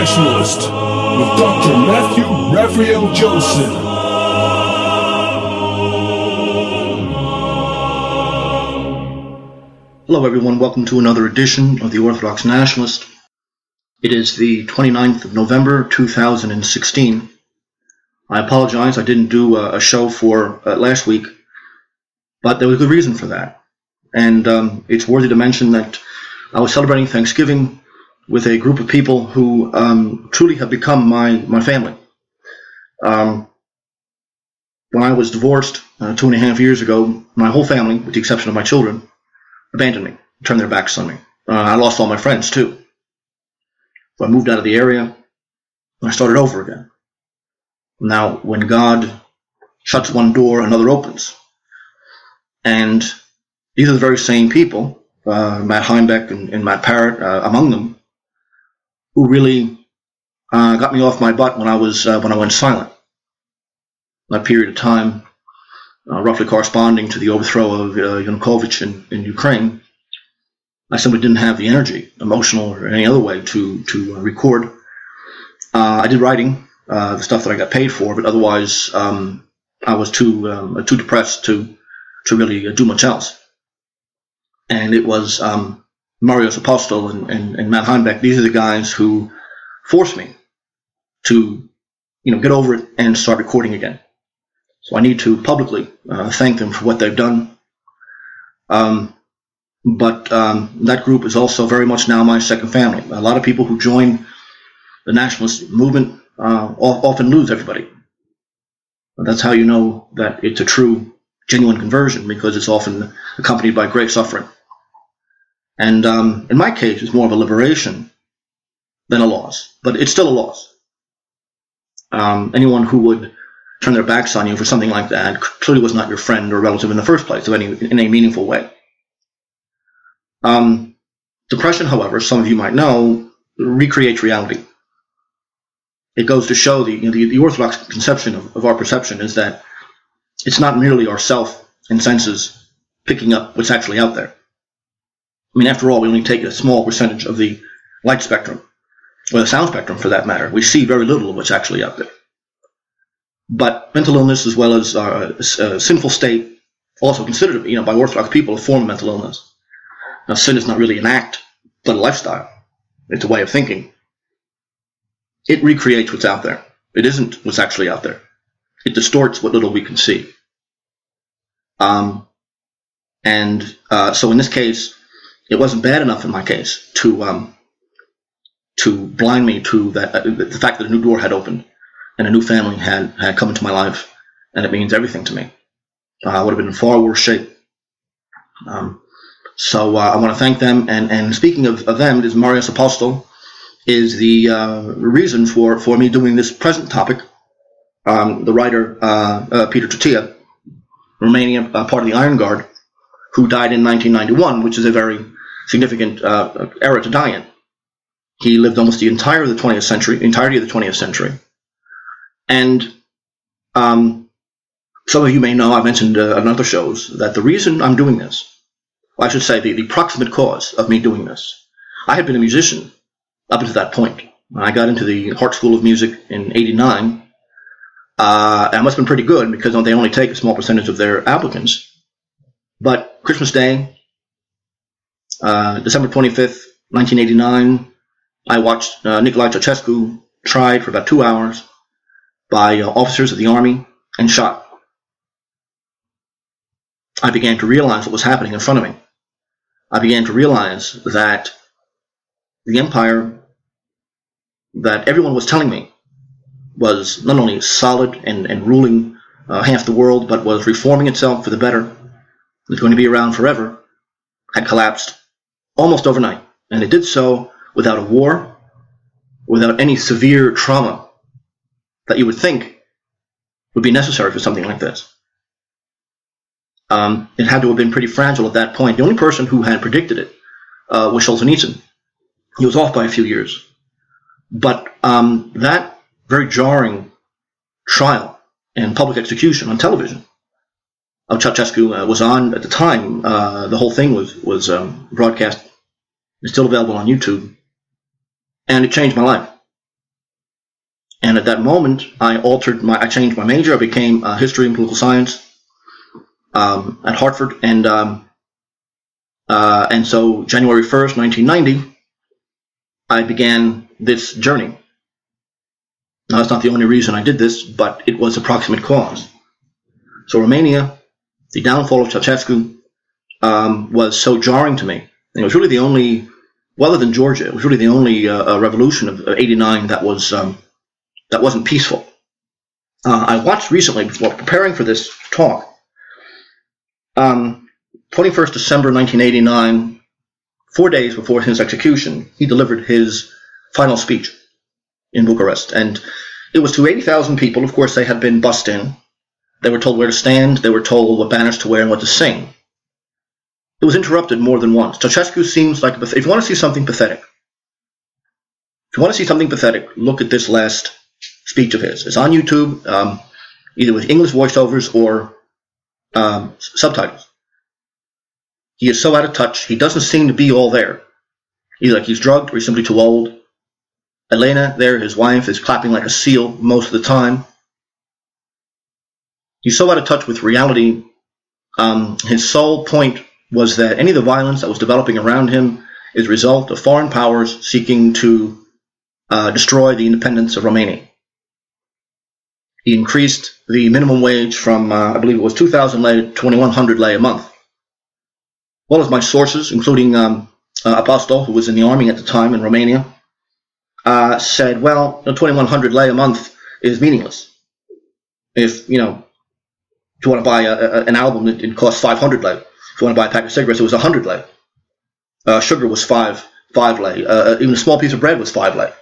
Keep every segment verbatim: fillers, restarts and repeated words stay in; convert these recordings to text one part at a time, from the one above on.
Nationalist with Doctor Matthew Raphael Joseph. Hello everyone, welcome to another edition of the Orthodox Nationalist. It is the twenty-ninth of November, two thousand sixteen. I apologize, I didn't do a, a show for uh, last week, but there was a good reason for that. And um, it's worthy to mention that I was celebrating Thanksgiving with a group of people who um, truly have become my, my family. Um, when I was divorced uh, two and a half years ago, my whole family, with the exception of my children, abandoned me, turned their backs on me. Uh, I lost all my friends too. So I moved out of the area, and I started over again. Now, when God shuts one door, another opens. And these are the very same people, uh, Matt Heinebeck and, and Matt Parrott uh, among them, who really uh, got me off my butt when I was uh, when I went silent. That period of time, uh, roughly corresponding to the overthrow of uh, Yanukovych in, in Ukraine, I simply didn't have the energy, emotional or any other way, to to uh, record. Uh, I did writing, uh, the stuff that I got paid for, but otherwise um, I was too um, too depressed to to really uh, do much else. And it was um, Marios Apostol and, and, and Matt Heinebeck. These are the guys who forced me to, you know, get over it and start recording again. So I need to publicly uh, thank them for what they've done. Um, but um, that group is also very much now my second family. A lot of people who join the nationalist movement uh, often lose everybody. That's how you know that it's a true, genuine conversion, because it's often accompanied by great suffering. And um, in my case, it's more of a liberation than a loss, but it's still a loss. Um, anyone who would turn their backs on you for something like that clearly was not your friend or relative in the first place, of any, in a meaningful way. Um, depression, however, some of you might know, recreates reality. It goes to show the, you know, the, the orthodox conception of, of our perception is that it's not merely our self and senses picking up what's actually out there. I mean, after all, we only take a small percentage of the light spectrum, or the sound spectrum for that matter. We see very little of what's actually out there. But mental illness, as well as uh, a sinful state, also considered, you know, by Orthodox people, a form of mental illness. Now, sin is not really an act, but a lifestyle. It's a way of thinking. It recreates what's out there. It isn't what's actually out there. It distorts what little we can see. Um, and uh, so in this case, it wasn't bad enough in my case to um, to blind me to that uh, the fact that a new door had opened and a new family had, had come into my life, and it means everything to me. Uh, I would have been in far worse shape. Um, so uh, I want to thank them. And, and speaking of, of them, it is Marios Apostol is the uh, reason for, for me doing this present topic. Um, the writer uh, uh, Peter Tătia, Romanian, uh, part of the Iron Guard, who died in nineteen ninety-one, which is a very significant uh, era to die in. He lived almost the entire of the twentieth century, entirety of the twentieth century. And um, some of you may know, I mentioned uh, on other shows, that the reason I'm doing this, well, I should say the, the proximate cause of me doing this, I had been a musician up until that point. When I got into the Hart School of Music in eighty-nine, uh, I must have been pretty good, because they only take a small percentage of their applicants. But Christmas Day, uh, December twenty-fifth, nineteen eighty-nine, I watched uh, Nicolae Ceausescu tried for about two hours by uh, officers of the army and shot. I began to realize what was happening in front of me. I began to realize that the empire that everyone was telling me was not only solid and, and ruling uh, half the world, but was reforming itself for the better, was going to be around forever, had collapsed almost overnight. And it did so without a war, without any severe trauma that you would think would be necessary for something like this. Um, it had to have been pretty fragile at that point. The only person who had predicted it uh, was Solzhenitsyn. He was off by a few years. But um, that very jarring trial and public execution on television of Ceausescu uh, was on at the time. Uh, the whole thing was was um, broadcast. It's still available on YouTube, and it changed my life. And at that moment, I altered my, I changed my major. I became uh, history and political science um, at Hartford, and um, uh, and so January first, nineteen ninety, I began this journey. Now, that's not the only reason I did this, but it was a proximate cause. So Romania, the downfall of Ceausescu, um, was so jarring to me. And it was really the only, well, other than Georgia, it was really the only uh, revolution of eighty-nine that was um, that wasn't peaceful. Uh, I watched recently, while preparing for this talk, um, twenty-first December nineteen eighty-nine, four days before his execution, he delivered his final speech in Bucharest. And it was to eighty thousand people. Of course, they had been bussed in. They were told where to stand. They were told what banners to wear and what to sing. It was interrupted more than once. Ceausescu seems like, if you want to see something pathetic, if you want to see something pathetic, look at this last speech of his. It's on YouTube, um, either with English voiceovers or um, subtitles. He is so out of touch. He doesn't seem to be all there. Either like he's drugged or he's simply too old. Elena, there, his wife, is clapping like a seal most of the time. He's so out of touch with reality. Um, his sole point was that any of the violence that was developing around him is a result of foreign powers seeking to uh, destroy the independence of Romania. He increased the minimum wage from, uh, I believe it was two thousand lei to twenty-one hundred lei a month. Well as my sources, including um, uh, Apostol, who was in the army at the time in Romania, uh, said, well, you know, twenty-one hundred lei a month is meaningless. If, you know, if you want to buy a, a, an album, it, it costs five hundred lei. If you want to buy a pack of cigarettes, it was one hundred lei. Uh, sugar was five, five lei. Uh, even a small piece of bread was five lei.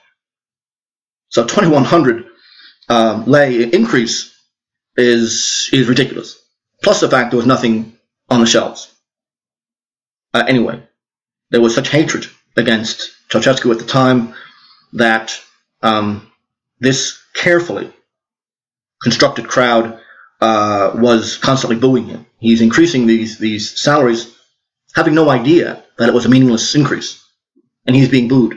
So twenty-one hundred um, lei increase is is ridiculous. Plus the fact there was nothing on the shelves. Uh, anyway, there was such hatred against Ceausescu at the time that um, this carefully constructed crowd uh, was constantly booing him. He's increasing these these salaries, having no idea that it was a meaningless increase, and he's being booed.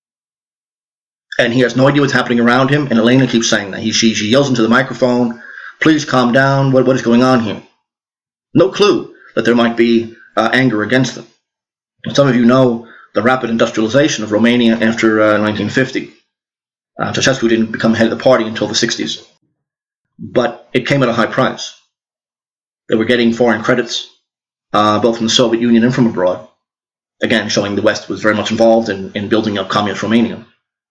And he has no idea what's happening around him, and Elena keeps saying that. He, she, she yells into the microphone, please calm down, what, what is going on here? No clue that there might be uh, anger against them. And some of you know the rapid industrialization of Romania after uh, nineteen fifty. Uh, Ceausescu didn't become head of the party until the sixties. But it came at a high price. They were getting foreign credits, uh, both from the Soviet Union and from abroad, again showing the West was very much involved in, in building up communist Romania.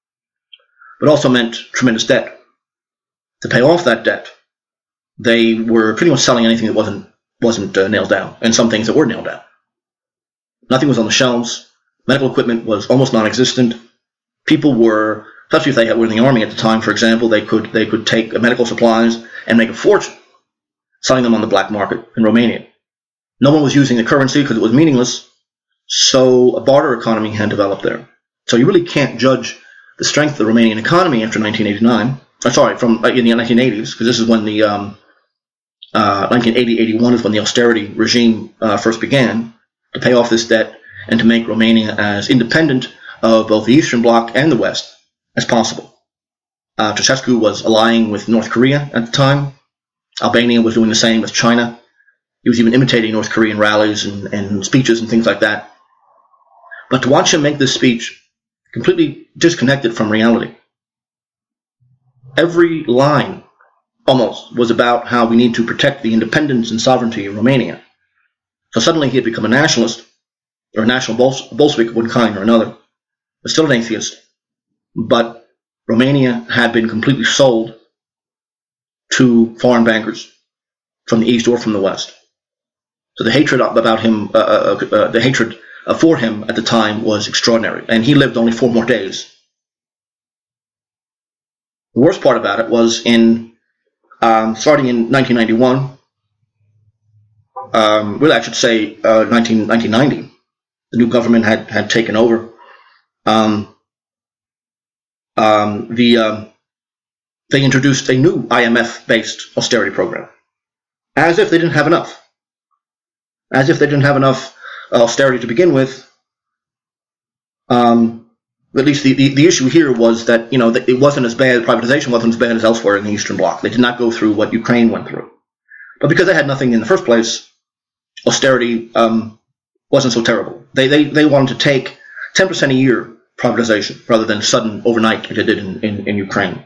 But also meant tremendous debt. To pay off that debt, they were pretty much selling anything that wasn't wasn't uh, nailed down, and some things that were nailed down. Nothing was on the shelves. Medical equipment was almost non-existent. People were, especially if they were in the army at the time, for example, they could they could take medical supplies and make a fortune selling them on the black market in Romania. No one was using the currency because it was meaningless, so a barter economy had developed there. So you really can't judge the strength of the Romanian economy after nineteen eighty-nine. Uh, sorry, from uh, in the nineteen eighties, because this is when the um, uh, nineteen eighty eighty-one is when the austerity regime uh, first began to pay off this debt and to make Romania as independent of both the Eastern Bloc and the West as possible. Uh, Ceausescu was allying with North Korea at the time. Albania was doing the same with China. He was even imitating North Korean rallies and, and speeches and things like that. But to watch him make this speech completely disconnected from reality. Every line, almost, was about how we need to protect the independence and sovereignty of Romania. So suddenly he had become a nationalist, or a national Bolshevik of one kind or another, but still an atheist. But Romania had been completely sold to foreign bankers from the East or from the West. So the hatred about him, uh, uh, uh, the hatred uh, for him at the time was extraordinary, and he lived only four more days. The worst part about it was in um, starting in nineteen ninety-one. Um, really, I should say uh, nineteen ninety. The new government had, had taken over. Um, um, the uh, they introduced a new I M F-based austerity program, as if they didn't have enough. As if they didn't have enough austerity to begin with. Um, at least the, the, the issue here was that, you know, that it wasn't as bad, privatization wasn't as bad as elsewhere in the Eastern Bloc. They did not go through what Ukraine went through. But because they had nothing in the first place, austerity um, wasn't so terrible. They, they, they wanted to take ten percent a year privatization rather than sudden overnight like they did in, in, in Ukraine.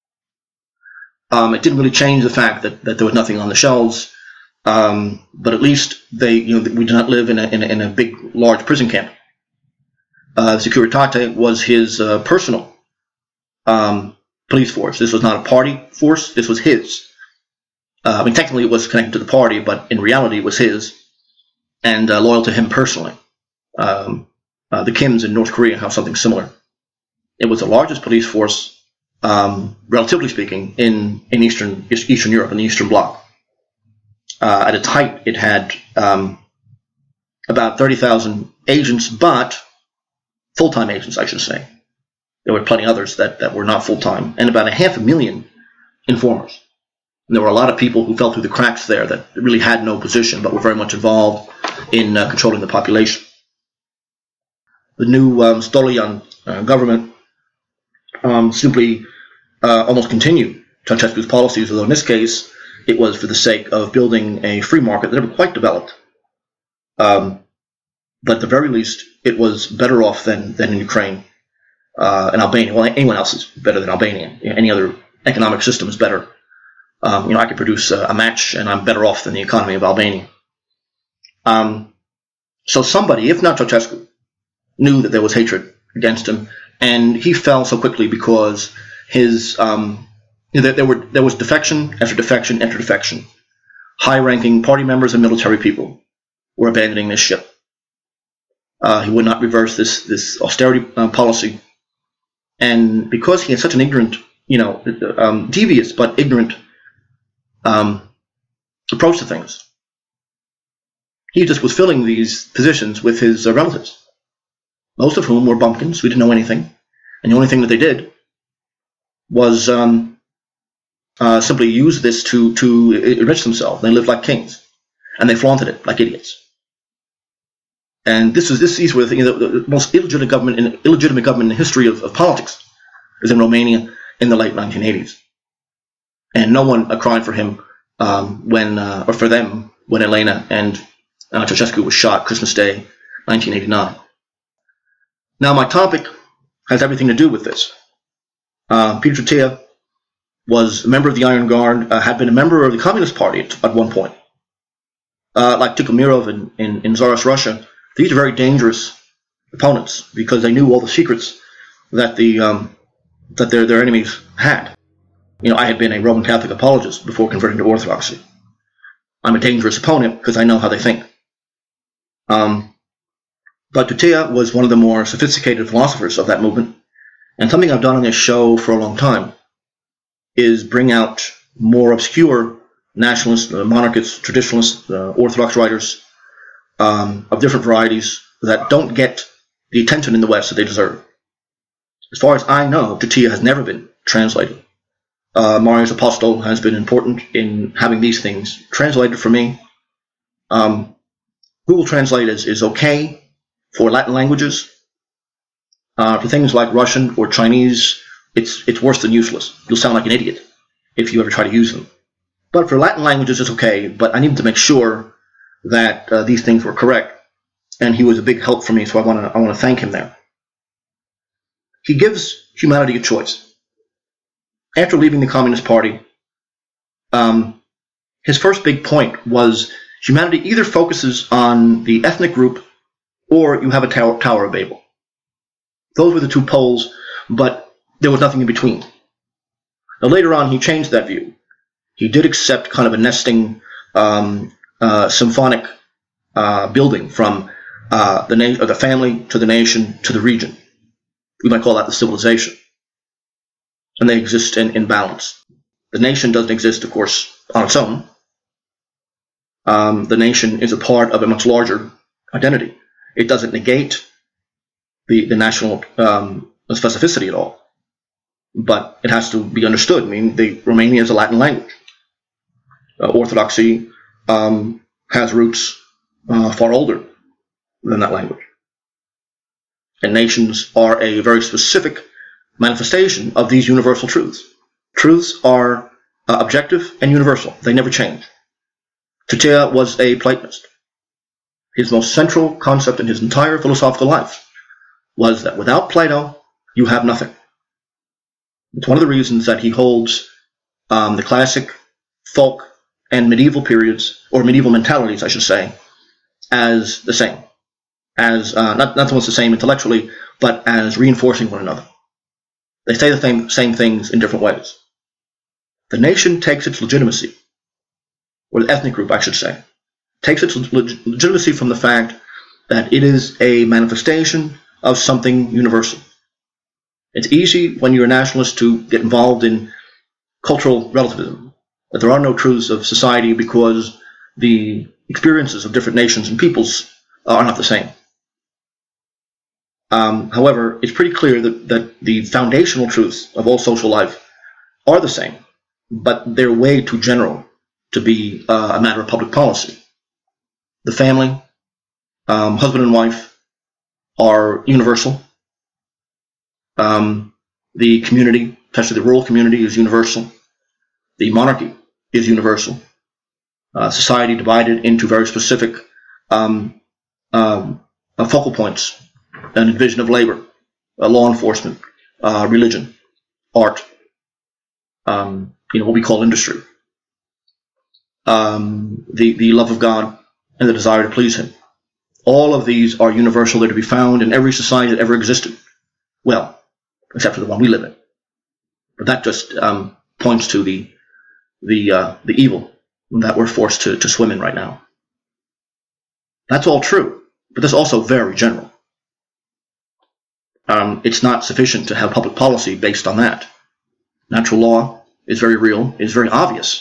Um, it didn't really change the fact that, that there was nothing on the shelves, um, but at least they, you know, we did not live in a, in a, in a big, large prison camp. Uh, Securitate was his uh, personal um, police force. This was not a party force. This was his. Uh, I mean, technically it was connected to the party, but in reality it was his, and uh, loyal to him personally. Um, uh, the Kims in North Korea have something similar. It was the largest police force, um, relatively speaking, in, in Eastern Eastern Europe, in the Eastern Bloc. Uh, at its height, it had um, about thirty thousand agents, but full-time agents, I should say. There were plenty others that, that were not full-time, and about a half a million informers. And there were a lot of people who fell through the cracks there that really had no position, but were very much involved in uh, controlling the population. The new um, Stolian uh, government um, simply uh, almost continued Ceausescu's policies, although in this case it was for the sake of building a free market that never quite developed. Um, but at the very least, it was better off than, than in Ukraine uh, and Albania. Well, anyone else is better than Albania. Any other economic system is better. Um, you know, I could produce a, a match, and I'm better off than the economy of Albania. Um, so somebody, if not Ceausescu, knew that there was hatred against him, and he fell so quickly because his um, you know, there, there were there was defection after defection after defection. High-ranking party members and military people were abandoning this ship. Uh, he would not reverse this this austerity uh, policy, and because he had such an ignorant, you know, um, devious but ignorant um, approach to things, he just was filling these positions with his uh, relatives, most of whom were bumpkins who didn't know anything, and the only thing that they did was um, uh, simply use this to to enrich themselves. They lived like kings, and they flaunted it like idiots. And this is this these were the, you know, the most illegitimate government in illegitimate government in the history of, of politics is in Romania in the late nineteen eighties, and no one uh, cried for him um, when uh, or for them when Elena and uh, Ceausescu was shot Christmas Day, nineteen eighty-nine. Now my topic has everything to do with this. Uh, Peter Tătea was a member of the Iron Guard, uh, had been a member of the Communist Party at, at one point, uh, like Tikhomirov in, in, in Tsarist Russia. These are very dangerous opponents because they knew all the secrets that the um, that their their enemies had. You know, I had been a Roman Catholic apologist before converting to Orthodoxy. I'm a dangerous opponent because I know how they think. Um, but Tătea was one of the more sophisticated philosophers of that movement, and something I've done on this show for a long time is bring out more obscure nationalists, uh, monarchists, traditionalists, uh, Orthodox writers Um, of different varieties that don't get the attention in the West that they deserve. As far as I know, Tătea has never been translated. Uh, Marius Apostol has been important in having these things translated for me. Um, Google Translate is, is okay for Latin languages. Uh, for things like Russian or Chinese, it's it's worse than useless. You'll sound like an idiot if you ever try to use them. But for Latin languages, it's okay, but I need to make sure that uh, these things were correct, and he was a big help for me, so I want to I want to thank him there. He gives humanity a choice. After leaving the Communist Party, um, his first big point was humanity either focuses on the ethnic group or you have a tower, tower of Babel. Those were the two poles, but there was nothing in between. Now, later on, he changed that view. He did accept kind of a nesting um, Uh, symphonic uh, building from uh, the na- or the family to the nation to the region. We might call that the civilization. And they exist in, in balance. The nation doesn't exist, of course, on its own. Um, the nation is a part of a much larger identity. It doesn't negate the, the national um, specificity at all. But it has to be understood. I mean, the Romania is a Latin language. Uh, Orthodoxy Um, has roots uh, far older than that language. And nations are a very specific manifestation of these universal truths. Truths are uh, objective and universal. They never change. Tyrtaeus was a Platonist. His most central concept in his entire philosophical life was that without Plato, you have nothing. It's one of the reasons that he holds um, the classic, folk, and medieval periods, or medieval mentalities, I should say, as the same. As uh, not, not so much the same intellectually, but as reinforcing one another. They say the same, same things in different ways. The nation takes its legitimacy, or the ethnic group, I should say, takes its leg- legitimacy from the fact that it is a manifestation of something universal. It's easy when you're a nationalist to get involved in cultural relativism, that there are no truths of society because the experiences of different nations and peoples are not the same. Um, however, it's pretty clear that, that the foundational truths of all social life are the same, but they're way too general to be uh, a matter of public policy. The family, um, husband and wife, are universal. Um, the community, especially the rural community, is universal. The monarchy is universal. Uh, society divided into very specific um, um, uh, focal points, a division of labor, uh, law enforcement, uh, religion, art, um, you know, what we call industry, um, the, the love of God, and the desire to please Him. All of these are universal. They're to be found in every society that ever existed. Well, except for the one we live in. But that just um, points to the the uh, the evil that we're forced to, to swim in right now. That's all true, but that's also very general. Um, it's not sufficient to have public policy based on that. Natural law is very real, is very obvious.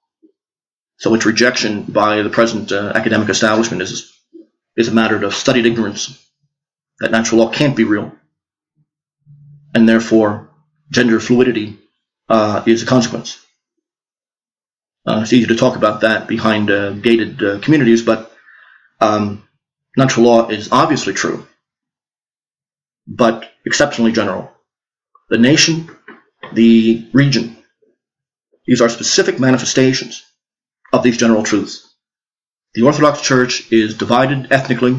So its rejection by the present uh, academic establishment is, is a matter of studied ignorance, that natural law can't be real. And therefore, gender fluidity uh, is a consequence. Uh, it's easy to talk about that behind uh, gated uh, communities, but um, natural law is obviously true, but exceptionally general. The nation, the region, these are specific manifestations of these general truths. The Orthodox Church is divided ethnically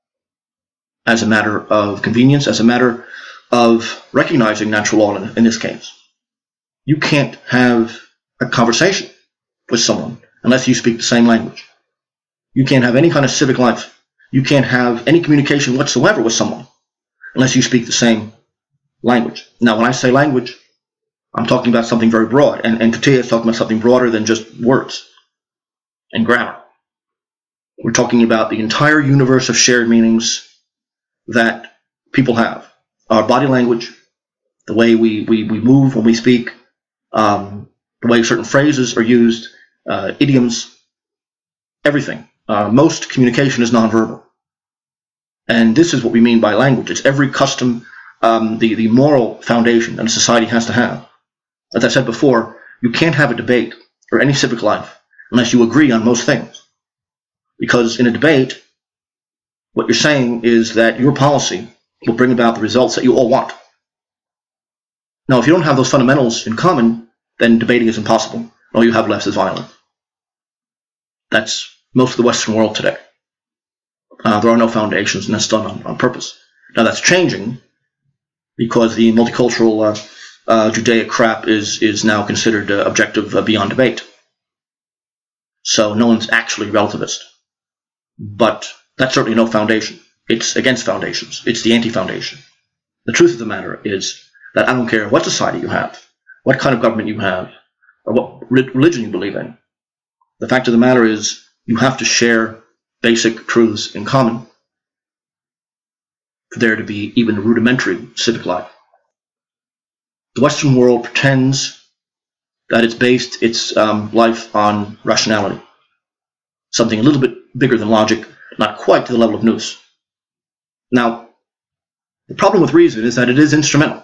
as a matter of convenience, as a matter of recognizing natural law in, in this case. You can't have a conversation with someone unless you speak the same language. You can't have any kind of civic life. You can't have any communication whatsoever with someone unless you speak the same language. Now, when I say language, I'm talking about something very broad, and, and Tyrtaeus is talking about something broader than just words and grammar. We're talking about the entire universe of shared meanings that people have. Our body language, the way we, we, we move when we speak, um, the way certain phrases are used, uh, idioms, everything. Uh, most communication is nonverbal. And this is what we mean by language. It's every custom, um, the, the moral foundation that a society has to have. As I said before, you can't have a debate or any civic life unless you agree on most things. Because in a debate, what you're saying is that your policy will bring about the results that you all want. Now, if you don't have those fundamentals in common, then debating is impossible. All you have left is violence. That's most of the Western world today. Uh, there are no foundations, and that's done on, on purpose. Now, that's changing because the multicultural uh, uh, Judaic crap is, is now considered uh, objective uh, beyond debate. So no one's actually relativist. But that's certainly no foundation. It's against foundations. It's the anti-foundation. The truth of the matter is that I don't care what society you have, what kind of government you have, or what religion you believe in. The fact of the matter is you have to share basic truths in common for there to be even rudimentary civic life. The Western world pretends that it's based its um, life on rationality, something a little bit bigger than logic, not quite to the level of nous. Now, the problem with reason is that it is instrumental.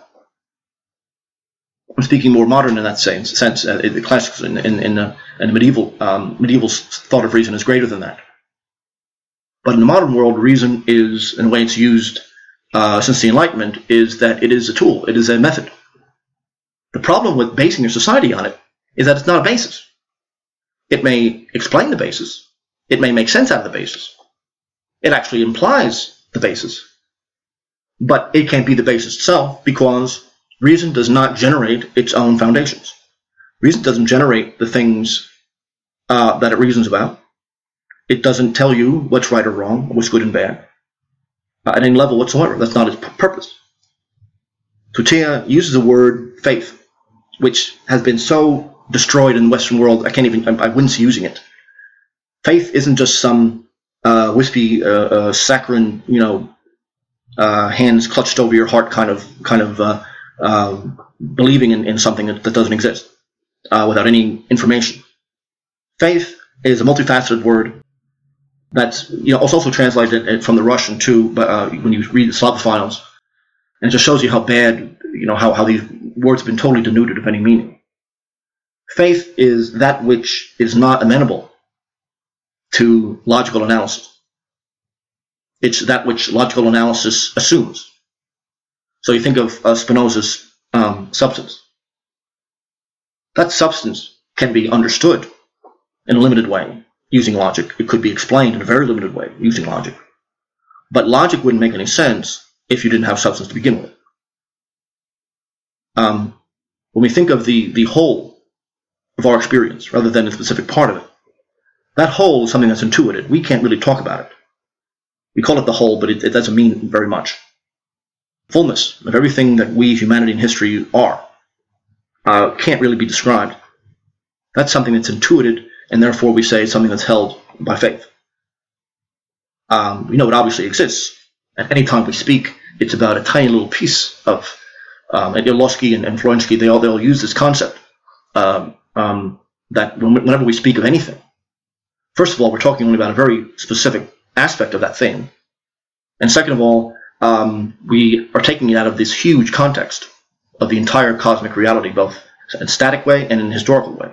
I'm speaking more modern in that sense. sense uh, the classics in, in, in, uh, in medieval um, medieval thought of reason is greater than that. But in the modern world, reason is, in a way, it's used uh, since the Enlightenment is that it is a tool, it is a method. The problem with basing your society on it is that it's not a basis. It may explain the basis, it may make sense out of the basis, it actually implies the basis, but it can't be the basis itself because reason does not generate its own foundations. Reason doesn't generate the things uh, that it reasons about. It doesn't tell you what's right or wrong, what's good and bad, uh, at any level whatsoever. That's not its p- purpose. Tutea uses the word faith, which has been so destroyed in the Western world, I can't even, I wince using it. Faith isn't just some uh, wispy, uh, uh, saccharine, you know, uh, hands clutched over your heart kind of, kind of uh, uh, believing in, in something that, that doesn't exist uh, without any information. Faith is a multifaceted word that's, you know, it's also translated from the Russian too, but uh, when you read the Slavophiles, and it just shows you how bad, you know, how, how these words have been totally denuded of any meaning. Faith is that which is not amenable to logical analysis. It's that which logical analysis assumes. So you think of uh, Spinoza's um, substance. That substance can be understood in a limited way using logic. It could be explained in a very limited way using logic. But logic wouldn't make any sense if you didn't have substance to begin with. Um, when we think of the, the whole of our experience rather than a specific part of it, that whole is something that's intuited. We can't really talk about it. We call it the whole, but it, it doesn't mean very much. Fullness of everything that we, humanity and history, are uh, can't really be described. That's something that's intuited, and therefore we say it's something that's held by faith. Um, we know it obviously exists. At any time we speak, it's about a tiny little piece of, um, and Ilosky and, and Florensky, they all, they all use this concept um, um, that whenever we speak of anything, first of all, we're talking only about a very specific aspect of that thing. And second of all, um, we are taking it out of this huge context of the entire cosmic reality, both in a static way and in a historical way.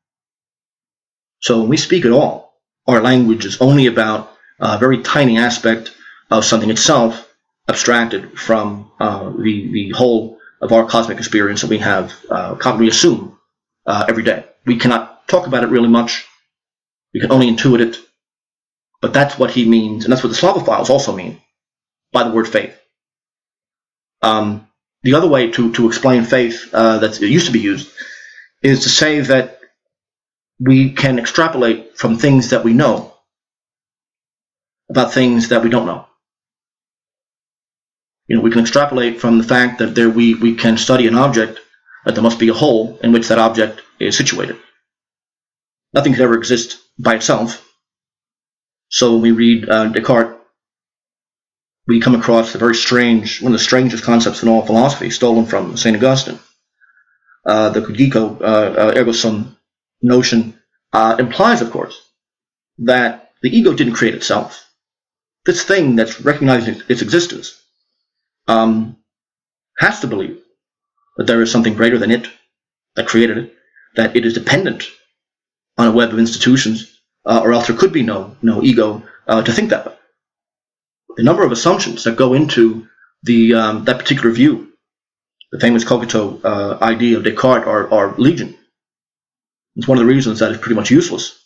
So when we speak at all, our language is only about a very tiny aspect of something itself abstracted from uh, the, the whole of our cosmic experience that we have, uh, we assume uh, every day. We cannot talk about it really much. We can only intuit it. But that's what he means, and that's what the Slavophiles also mean by the word faith. Um, the other way to, to explain faith uh, that used to be used is to say that we can extrapolate from things that we know about things that we don't know. You know, we can extrapolate from the fact that there we, we can study an object, that there must be a whole in which that object is situated. Nothing could ever exist by itself. So when we read uh, Descartes, we come across a very strange, one of the strangest concepts in all philosophy, stolen from Saint Augustine. Uh, the cogito, uh, uh, ergo sum notion uh, implies, of course, that the ego didn't create itself. This thing that's recognizing its existence um, has to believe that there is something greater than it that created it, that it is dependent on a web of institutions, uh, or else there could be no no ego uh, to think that way. The number of assumptions that go into the um, that particular view, the famous cogito uh, idea of Descartes, are, are legion. It's one of the reasons that it's pretty much useless.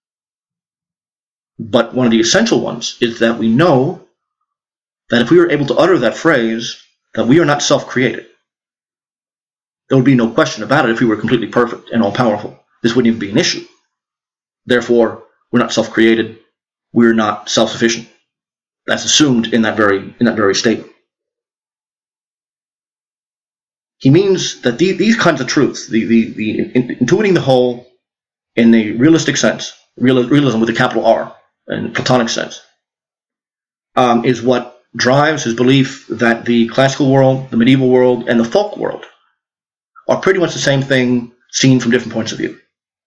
But one of the essential ones is that we know that if we were able to utter that phrase, that we are not self-created. There would be no question about it if we were completely perfect and all-powerful. This wouldn't even be an issue. Therefore, we're not self-created. We're not self-sufficient. That's assumed in that very in that very statement. He means that the, these kinds of truths, the, the, the in, intuiting the whole in the realistic sense, real, realism with a capital R, in Platonic sense, um, is what drives his belief that the classical world, the medieval world, and the folk world are pretty much the same thing seen from different points of view.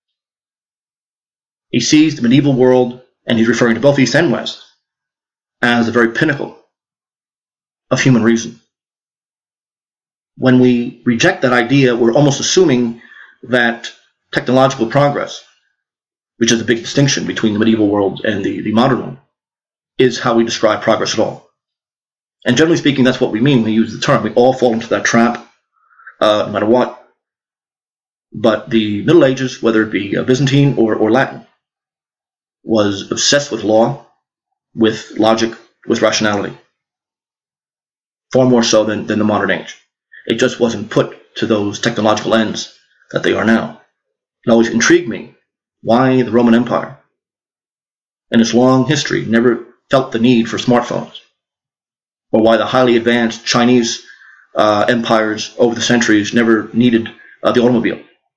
He sees the medieval world, and he's referring to both East and West, as the very pinnacle of human reason. When we reject that idea, we're almost assuming that technological progress, which is a big distinction between the medieval world and the, the modern one, is how we describe progress at all. And generally speaking, that's what we mean when we use the term. We all fall into that trap, uh, no matter what. But the Middle Ages, whether it be uh, Byzantine or, or Latin, was obsessed with law, with logic, with rationality. Far more so than, than the modern age. It just wasn't put to those technological ends that they are now. It always intrigued me why the Roman Empire, in its long history, never felt the need for smartphones, or why the highly advanced Chinese uh, empires over the centuries never needed uh, the automobile.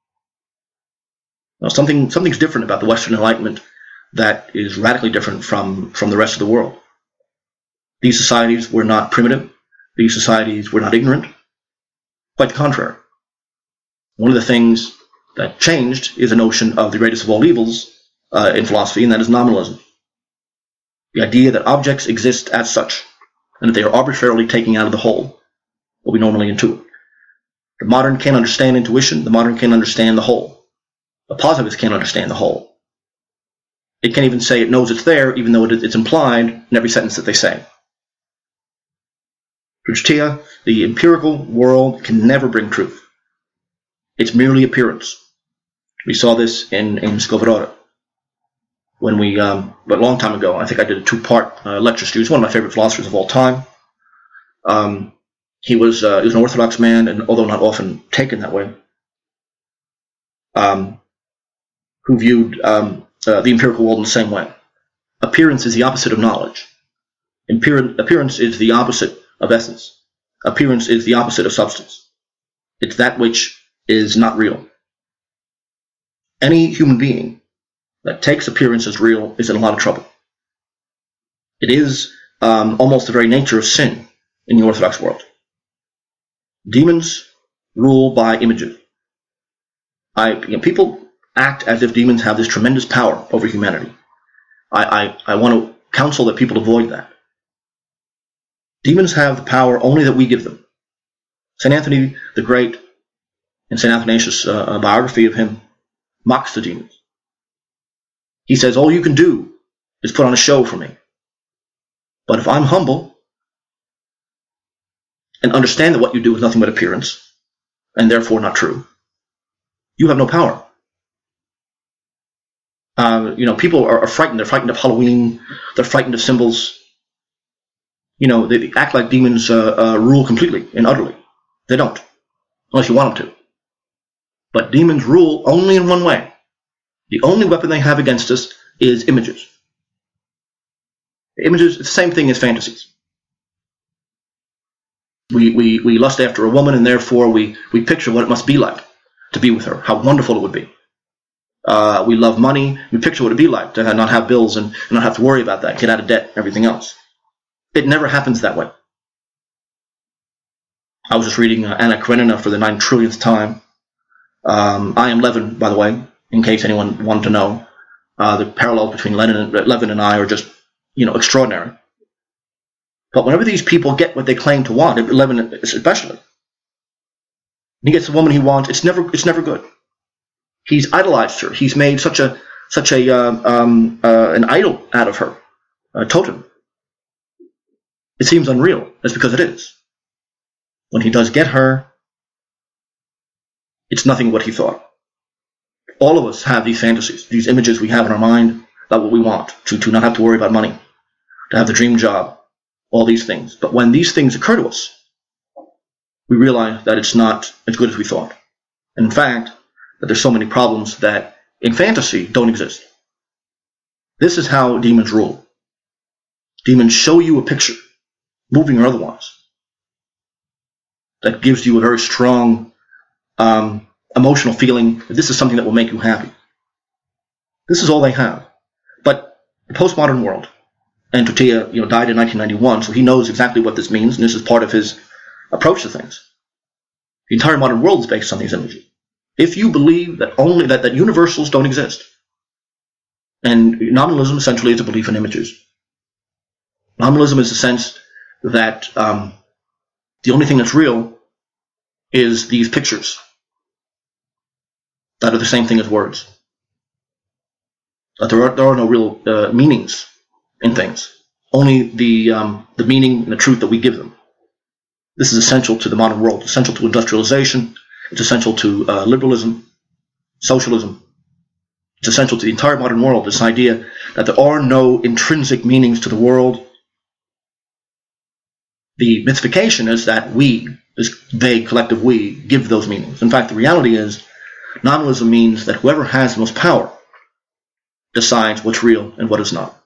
Now, something something's different about the Western Enlightenment that is radically different from, from the rest of the world. These societies were not primitive. These societies were not ignorant. Quite the contrary. One of the things that changed is the notion of the greatest of all evils uh, in philosophy, and that is nominalism. The idea that objects exist as such, and that they are arbitrarily taken out of the whole, what we normally intuit. The modern can't understand intuition. The modern can't understand the whole. The positivist can't understand the whole. It can't even say it knows it's there, even though it, it's implied in every sentence that they say. For Turiya, the empirical world can never bring truth. It's merely appearance. We saw this in, in Skovoroda. When we, um, but a long time ago, I think I did a two-part uh, lecture series. One of my favorite philosophers of all time. Um, he was uh, he was an Orthodox man, and although not often taken that way, um, who viewed um, uh, the empirical world in the same way. Appearance is the opposite of knowledge. Imper- appearance is the opposite of essence. Appearance is the opposite of substance. It's that which is not real. Any human being that takes appearance as real is in a lot of trouble. It is um, almost the very nature of sin in the Orthodox world. Demons rule by images. I, you know, people act as if demons have this tremendous power over humanity. I, I, I want to counsel that people avoid that. Demons have the power only that we give them. Saint Anthony the Great, in Saint Athanasius' uh, a biography of him, mocks the demons. He says, all you can do is put on a show for me. But if I'm humble and understand that what you do is nothing but appearance, and therefore not true, you have no power. Uh, you know, people are, are frightened. They're frightened of Halloween. They're frightened of symbols. You know, they act like demons uh, uh, rule completely and utterly. They don't, unless you want them to. But demons rule only in one way. The only weapon they have against us is images. Images is the same thing as fantasies. We, we, we lust after a woman, and therefore we, we picture what it must be like to be with her, how wonderful it would be. Uh, we love money. We picture what it would be like to not have bills and not have to worry about that, get out of debt, everything else. It never happens that way. I was just reading uh, Anna Karenina for the nine trillionth time. Um, I am Levin, by the way, in case anyone wanted to know. Uh, the parallels between Lenin and, Levin and I are just, you know, extraordinary. But whenever these people get what they claim to want, Levin especially, he gets the woman he wants, it's never, it's never good. He's idolized her. He's made such a, such a, uh, um, uh, an idol out of her, a totem. It seems unreal. That's because it is. When he does get her, it's nothing what he thought. All of us have these fantasies, these images we have in our mind about what we want, to, to not have to worry about money, to have the dream job, all these things. But when these things occur to us, we realize that it's not as good as we thought. And in fact, that there's so many problems that in fantasy don't exist. This is how demons rule. Demons show you a picture, moving or otherwise, that gives you a very strong um, emotional feeling that this is something that will make you happy. This is all they have. But the postmodern world, and Turiya, you know, died in nineteen ninety-one, so he knows exactly what this means, and this is part of his approach to things. The entire modern world is based on these images. If you believe that only that, that universals don't exist, and nominalism essentially is a belief in images. Nominalism is the sense that um, the only thing that's real is these pictures that are the same thing as words. That there are, there are no real uh, meanings in things. only the, um, the meaning and the truth that we give them. This is essential to the modern world, essential to industrialization, it's essential to uh, liberalism, socialism. It's essential to the entire modern world, this idea that there are no intrinsic meanings to the world. The mythification is that we, this vague collective we, give those meanings. In fact, the reality is, nominalism means that whoever has the most power decides what's real and what is not.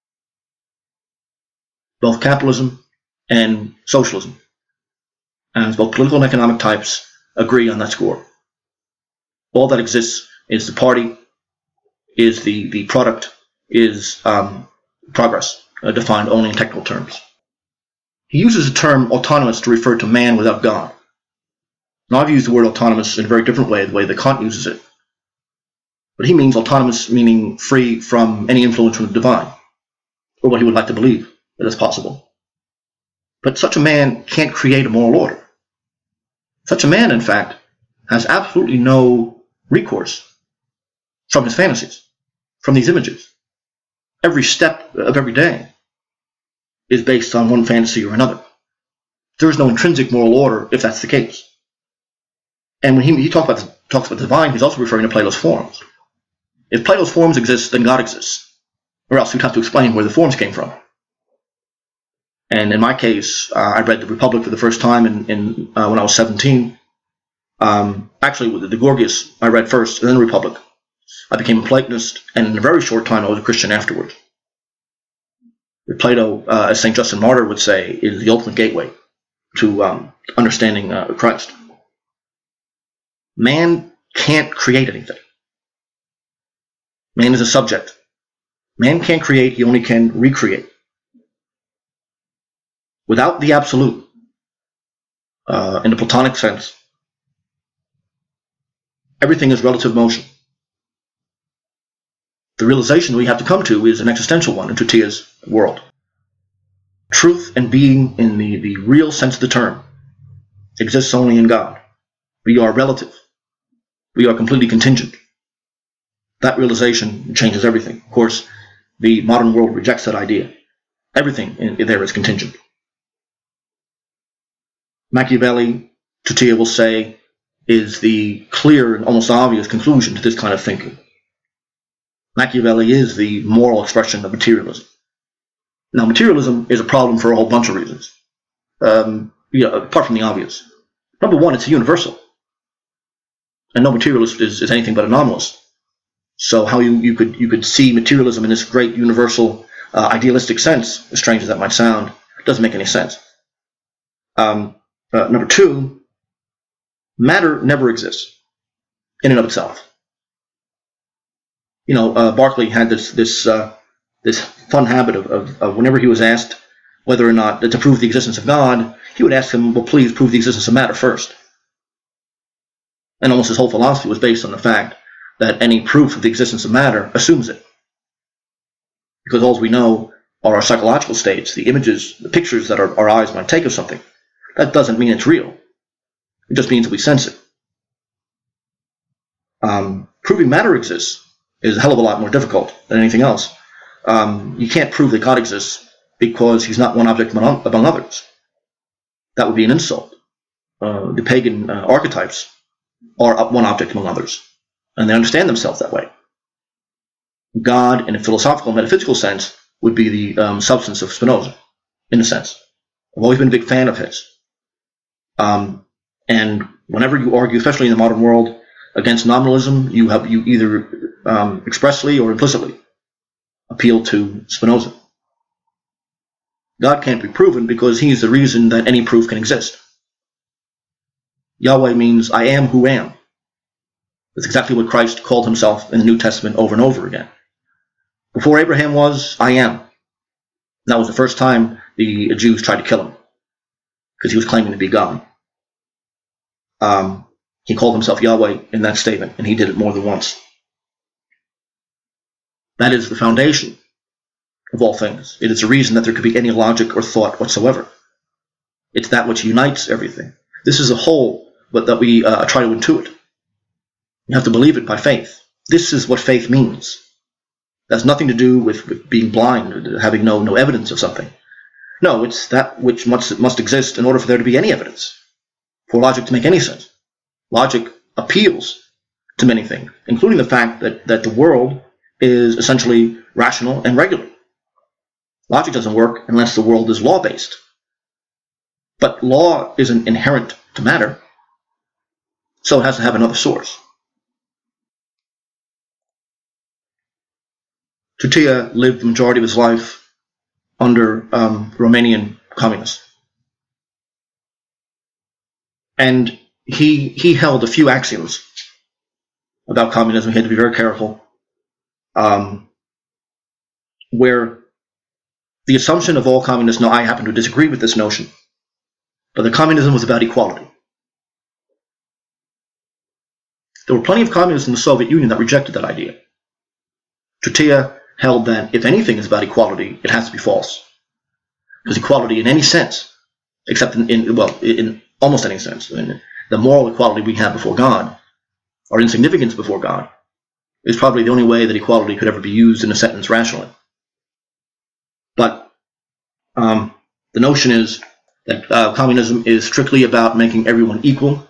Both capitalism and socialism, as both political and economic types, agree on that score. All that exists is the party, is the, the product, is um, progress, uh, defined only in technical terms. He uses the term autonomous to refer to man without God. Now, I've used the word autonomous in a very different way, the way that Kant uses it. But he means autonomous, meaning free from any influence from the divine, or what he would like to believe that is possible. But such a man can't create a moral order. Such a man, in fact, has absolutely no recourse from his fantasies, from these images. Every step of every day is based on one fantasy or another. There is no intrinsic moral order if that's the case. And when he, he talks about the, talks about the divine, he's also referring to Plato's forms. If Plato's forms exist, then God exists, or else we'd have to explain where the forms came from. And in my case, uh, I read the Republic for the first time in, in uh, when I was seventeen. Um, actually, with the Gorgias, I read first, and then the Republic. I became a Platonist, and in a very short time, I was a Christian afterwards. Plato, uh, as Saint Justin Martyr would say, is the ultimate gateway to um, understanding uh, Christ. Man can't create anything. Man is a subject. Man can't create, he only can recreate. Without the absolute, uh, in the Platonic sense, everything is relative motion. The realization we have to come to is an existential one in Tutia's world. Truth and being in the, the real sense of the term exists only in God. We are relative. We are completely contingent. That realization changes everything. Of course, the modern world rejects that idea. Everything in, in there is contingent. Machiavelli, Tutia will say, is the clear and almost obvious conclusion to this kind of thinking. Machiavelli is the moral expression of materialism. Now, materialism is a problem for a whole bunch of reasons, um, you know, apart from the obvious. Number one, it's universal. And no materialist is, is anything but a nominalist. So how you, you, could, you could see materialism in this great universal uh, idealistic sense, as strange as that might sound, doesn't make any sense. Um, uh, number two, matter never exists in and of itself. You know, uh, Berkeley had this this uh, this fun habit of, of, of whenever he was asked whether or not to prove the existence of God, he would ask him, well, please prove the existence of matter first. And almost his whole philosophy was based on the fact that any proof of the existence of matter assumes it. Because all we know are our psychological states, the images, the pictures that our, our eyes might take of something. That doesn't mean it's real. It just means that we sense it. Um, proving matter exists is a hell of a lot more difficult than anything else. Um, you can't prove that God exists because he's not one object among, among others. That would be an insult. Uh, the pagan uh, archetypes are one object among others, and they understand themselves that way. God, in a philosophical, metaphysical sense, would be the um, substance of Spinoza, in a sense. I've always been a big fan of his. Um, and whenever you argue, especially in the modern world, against nominalism, you have you either um, expressly or implicitly appeal to Spinoza. God can't be proven because he is the reason that any proof can exist. Yahweh means I am who am. That's exactly what Christ called himself in the New Testament over and over again. Before Abraham was, I am. That was the first time the Jews tried to kill him because he was claiming to be God. Um, he called himself Yahweh in that statement, and he did it more than once. That is the foundation of all things. It is the reason that there could be any logic or thought whatsoever. It's that which unites everything. This is a whole, but that we uh, try to intuit. You have to believe it by faith. This is what faith means. That has nothing to do with, with being blind, having no, no evidence of something. No, it's that which must, must exist in order for there to be any evidence, for logic to make any sense. Logic appeals to many things, including the fact that, that the world is essentially rational and regular. Logic doesn't work unless the world is law-based. But law isn't inherent to matter, so it has to have another source. Tootea lived the majority of his life under um, Romanian communists. And he, he held a few axioms about communism. He had to be very careful, um, where the assumption of all communists, no, I happen to disagree with this notion, but the communism was about equality. There were plenty of communists in the Soviet Union that rejected that idea. Tootea held that if anything is about equality, it has to be false. Because equality in any sense, except in, in well, in almost any sense, in the moral equality we have before God, or insignificance before God, is probably the only way that equality could ever be used in a sentence rationally. But um, the notion is that uh, communism is strictly about making everyone equal,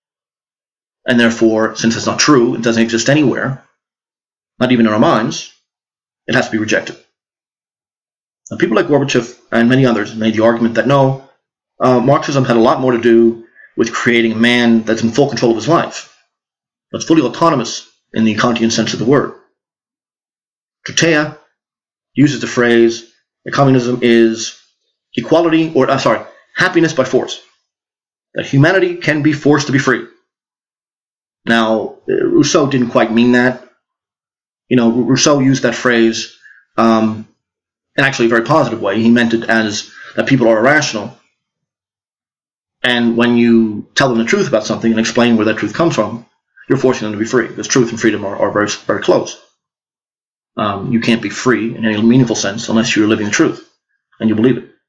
and therefore, since it's not true, it doesn't exist anywhere, not even in our minds, it has to be rejected. Now, people like Gorbachev and many others made the argument that no, uh, Marxism had a lot more to do with creating a man that's in full control of his life, that's fully autonomous in the Kantian sense of the word. Tootea uses the phrase that communism is equality, or uh, sorry, happiness by force. That humanity can be forced to be free. Now, Rousseau didn't quite mean that. You know, Rousseau used that phrase um, in actually a very positive way. He meant it as that people are irrational, and when you tell them the truth about something and explain where that truth comes from, you're forcing them to be free, because truth and freedom are, are very, very close. Um, you can't be free in any meaningful sense unless you're living the truth and you believe it.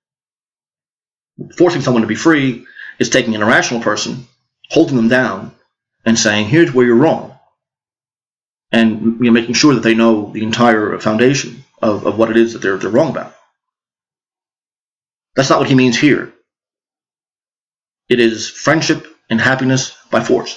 Forcing someone to be free is taking an irrational person, holding them down, and saying, here's where you're wrong. And you know, making sure that they know the entire foundation of, of what it is that they're, they're wrong about. That's not what he means here. It is friendship and happiness by force.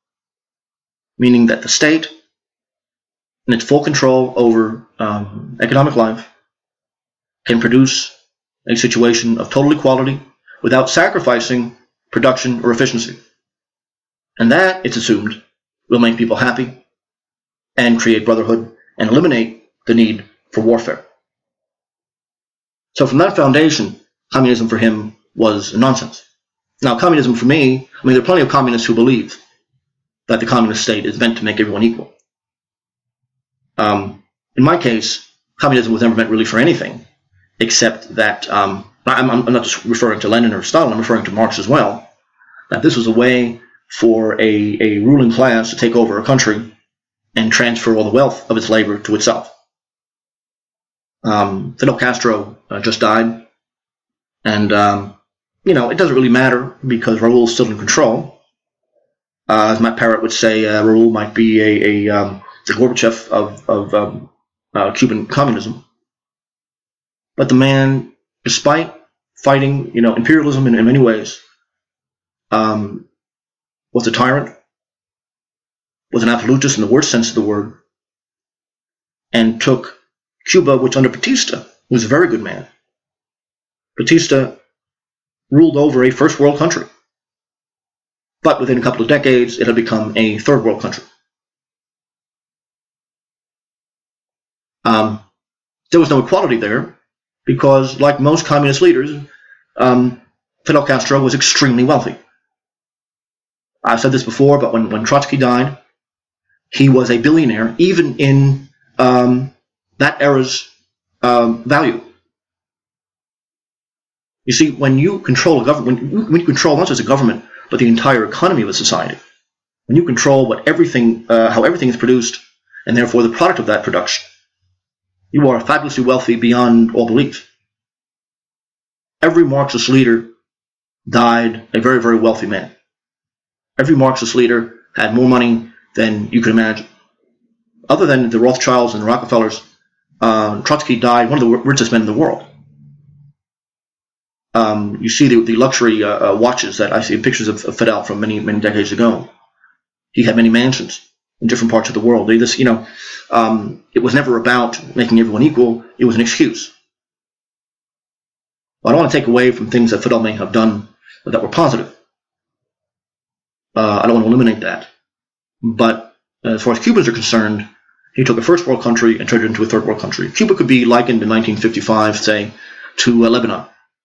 Meaning that the state, in its full control over um, economic life, can produce a situation of total equality without sacrificing production or efficiency. And that, it's assumed, will make people happy and create brotherhood and eliminate the need for warfare. So from that foundation, communism for him was nonsense. Now, communism for me, I mean, there are plenty of communists who believe that the communist state is meant to make everyone equal. Um, in my case, communism was never meant really for anything, except that, um, I'm, I'm not just referring to Lenin or Stalin, I'm referring to Marx as well, that this was a way for a, a ruling class to take over a country and transfer all the wealth of its labor to itself. Um, Fidel Castro uh, just died, and um, you know, it doesn't really matter because Raul is still in control. Uh, as Matt Parrott would say, uh, Raul might be a, a um, the Gorbachev of, of um, uh, Cuban communism. But the man, despite fighting, you know, imperialism in, in many ways, um, was a tyrant, was an absolutist in the worst sense of the word, and took Cuba, which under Batista was a very good man. Batista ruled over a first world country, but within a couple of decades, it had become a third world country. Um, there was no equality there because, like most communist leaders, um, Fidel Castro was extremely wealthy. I've said this before, but when, when Trotsky died, he was a billionaire, even in um, that era's um, value. You see, when you control a government, when you, when you control not just a government, but the entire economy of a society, when you control what everything, uh, how everything is produced, and therefore the product of that production, you are fabulously wealthy beyond all belief. Every Marxist leader died a very, very wealthy man. Every Marxist leader had more money than you could imagine. Other than the Rothschilds and the Rockefellers, uh, Trotsky died one of the richest men in the world. Um, you see the, the luxury uh, uh, watches that I see pictures of, of Fidel from many, many decades ago. He had many mansions in different parts of the world. They just, you know, um, it was never about making everyone equal. It was an excuse. I don't want to take away from things that Fidel may have done that were positive. Uh, I don't want to eliminate that. But as far as Cubans are concerned, he took a first world country and turned it into a third world country. Cuba could be likened in nineteen fifty-five, say, to uh, Lebanon.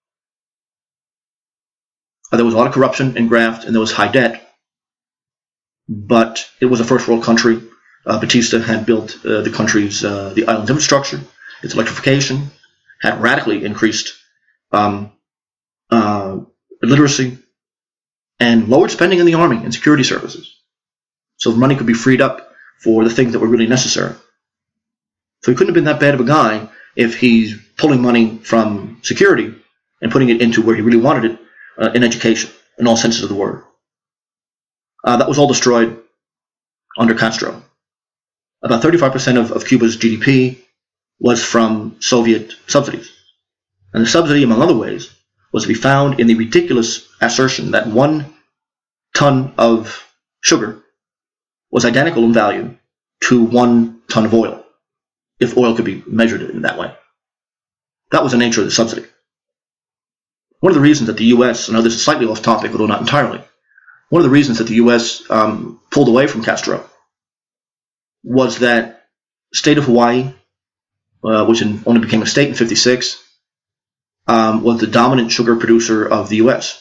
Uh, there was a lot of corruption and graft, and there was high debt. But it was a first world country. Uh, Batista had built uh, the country's, uh, the island's infrastructure, its electrification, had radically increased um, uh, literacy, and lowered spending in the army and security services. So money could be freed up for the things that were really necessary. So he couldn't have been that bad of a guy if he's pulling money from security and putting it into where he really wanted it, uh, in education, in all senses of the word. Uh, that was all destroyed under Castro. About thirty-five percent of, of Cuba's G D P was from Soviet subsidies. And the subsidy, among other ways, was to be found in the ridiculous assertion that one ton of sugar was identical in value to one ton of oil, if oil could be measured in that way. That was the nature of the subsidy. One of the reasons that the U S, I know this is slightly off topic, although not entirely, one of the reasons that the U S um, pulled away from Castro was that the state of Hawaii, uh, which in, only became a state in fifty-six, um, was the dominant sugar producer of the U S.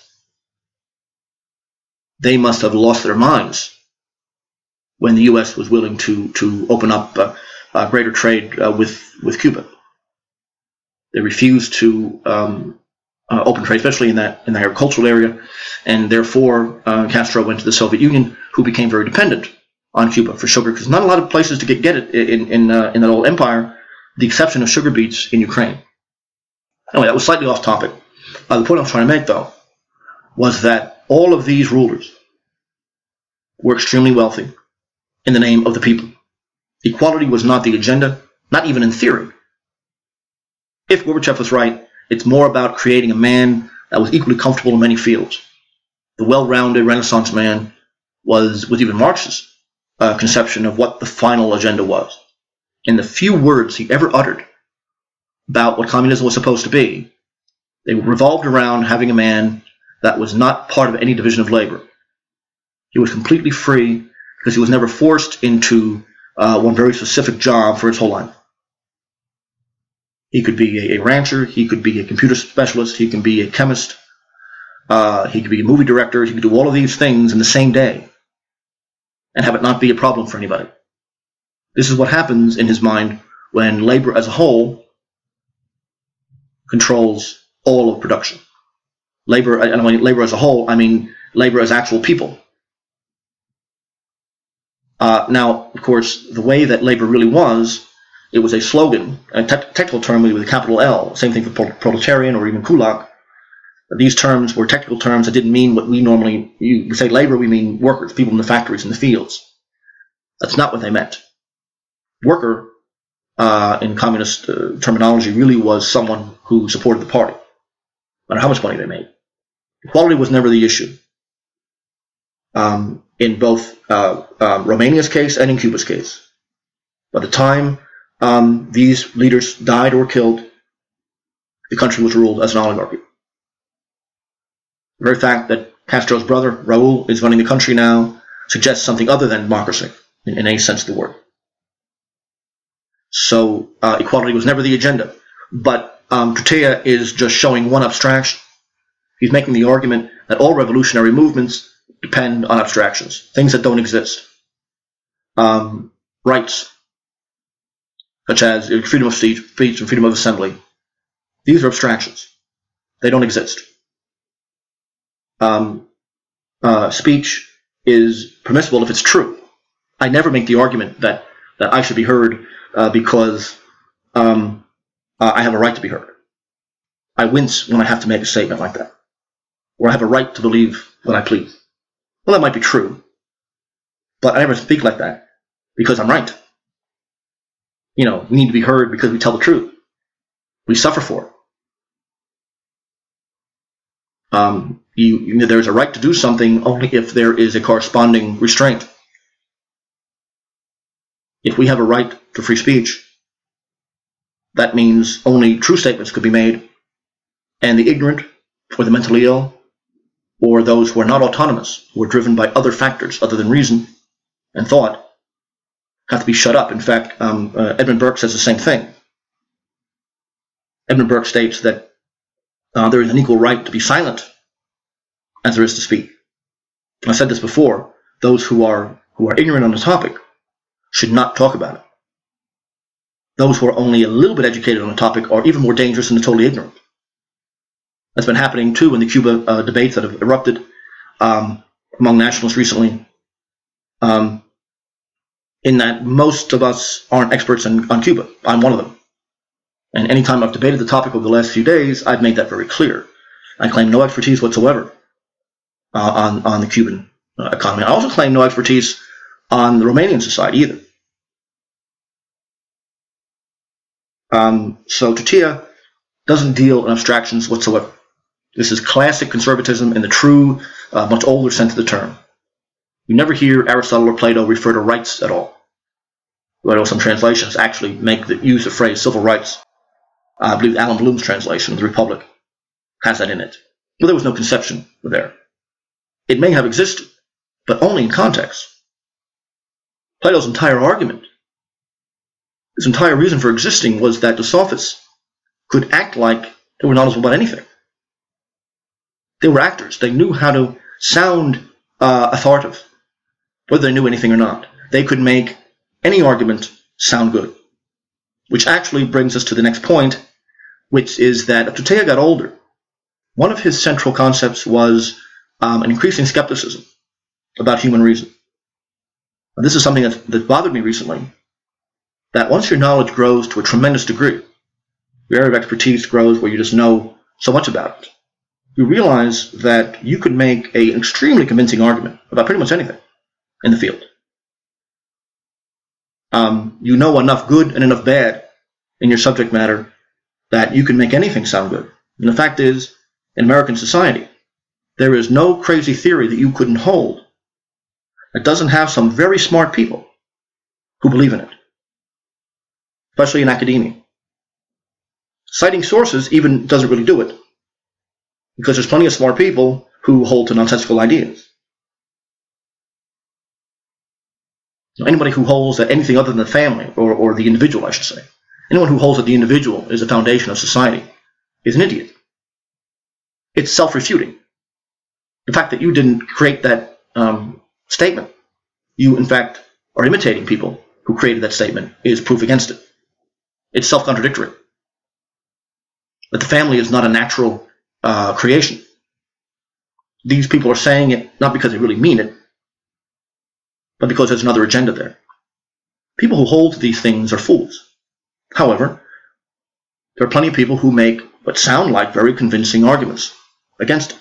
They must have lost their minds when the U S was willing to to open up uh, uh, greater trade uh, with with Cuba. They refused to um, uh, open trade, especially in that in the agricultural area, and therefore uh, Castro went to the Soviet Union, who became very dependent on Cuba for sugar, because not a lot of places to get get it in in uh, in that old empire, the exception of sugar beets in Ukraine. Anyway, that was slightly off topic. Uh, the point I was trying to make, though, was that all of these rulers were extremely wealthy in the name of the people. Equality was not the agenda, not even in theory. If Gorbachev was right, it's more about creating a man that was equally comfortable in many fields. The well-rounded Renaissance man was, was even Marx's uh, conception of what the final agenda was. In the few words he ever uttered about what communism was supposed to be, they revolved around having a man that was not part of any division of labor. He was completely free because he was never forced into uh, one very specific job for his whole life. He could be a, a rancher, he could be a computer specialist, he can be a chemist, uh, he could be a movie director, he could do all of these things in the same day and have it not be a problem for anybody. This is what happens in his mind when labor as a whole controls all of production. Labor, I don't mean labor as a whole, I mean labor as actual people. Uh, now, of course, the way that labor really was, it was a slogan, a te- technical term with a capital L, same thing for pro- proletarian or even kulak. These terms were technical terms that didn't mean what we normally, you we say labor, we mean workers, people in the factories, in the fields. That's not what they meant. Worker, uh, in communist uh, terminology, really was someone who supported the party, no matter how much money they made. Equality was never the issue. Um, in both uh, uh, Romania's case and in Cuba's case. By the time um, these leaders died or were killed, the country was ruled as an oligarchy. The very fact that Castro's brother, Raul, is running the country now suggests something other than democracy, in, in any sense of the word. So uh, equality was never the agenda. But um, Khatea is just showing one abstraction. He's making the argument that all revolutionary movements depend on abstractions, things that don't exist. Um, rights, such as freedom of speech, speech and freedom of assembly, these are abstractions. They don't exist. Um, uh, speech is permissible if it's true. I never make the argument that, that I should be heard uh, because um, uh, I have a right to be heard. I wince when I have to make a statement like that, or I have a right to believe what I please. Well, that might be true, but I never speak like that because I'm right. you know, we need to be heard because we tell the truth. We suffer for it. Um, you, you know, there's a right to do something only if there is a corresponding restraint. If we have a right to free speech, that means only true statements could be made, and the ignorant, or the mentally ill, or those who are not autonomous, who are driven by other factors other than reason and thought, have to be shut up. In fact, um, uh, Edmund Burke says the same thing. Edmund Burke states that uh, there is an equal right to be silent as there is to speak. I said this before. Those who are who are ignorant on the topic should not talk about it. Those who are only a little bit educated on the topic are even more dangerous than the totally ignorant. That's been happening too in the Cuba uh, debates that have erupted um, among nationalists recently. Um, in that most of us aren't experts in, on Cuba. I'm one of them. And anytime I've debated the topic over the last few days, I've made that very clear. I claim no expertise whatsoever uh, on, on the Cuban uh, economy. I also claim no expertise on the Romanian society either. Um, so Tutia doesn't deal in abstractions whatsoever. This is classic conservatism in the true, uh, much older sense of the term. You never hear Aristotle or Plato refer to rights at all. Although some translations actually make the use of phrase civil rights. Uh, I believe Alan Bloom's translation of the Republic has that in it. But there was no conception there. It may have existed, but only in context. Plato's entire argument, his entire reason for existing, was that the sophists could act like they were knowledgeable about anything. They were actors. They knew how to sound uh, authoritative, whether they knew anything or not. They could make any argument sound good. Which actually brings us to the next point, which is that as Tutia got older, one of his central concepts was um, an increasing skepticism about human reason. Now, this is something that, that bothered me recently, that once your knowledge grows to a tremendous degree, your area of expertise grows where you just know so much about it, you realize that you could make a, an extremely convincing argument about pretty much anything in the field. Um, you know enough good and enough bad in your subject matter that you can make anything sound good. And the fact is, in American society, there is no crazy theory that you couldn't hold that doesn't have some very smart people who believe in it, especially in academia. Citing sources even doesn't really do it, because there's plenty of smart people who hold to nonsensical ideas. Anybody who holds that anything other than the family, or, or the individual, I should say, anyone who holds that the individual is the foundation of society is an idiot. It's self-refuting. The fact that you didn't create that um, statement, you in fact are imitating people who created that statement, is proof against it. It's self-contradictory. That the family is not a natural uh, creation. These people are saying it not because they really mean it, but because there's another agenda there. People who hold to these things are fools. However, there are plenty of people who make what sound like very convincing arguments against it.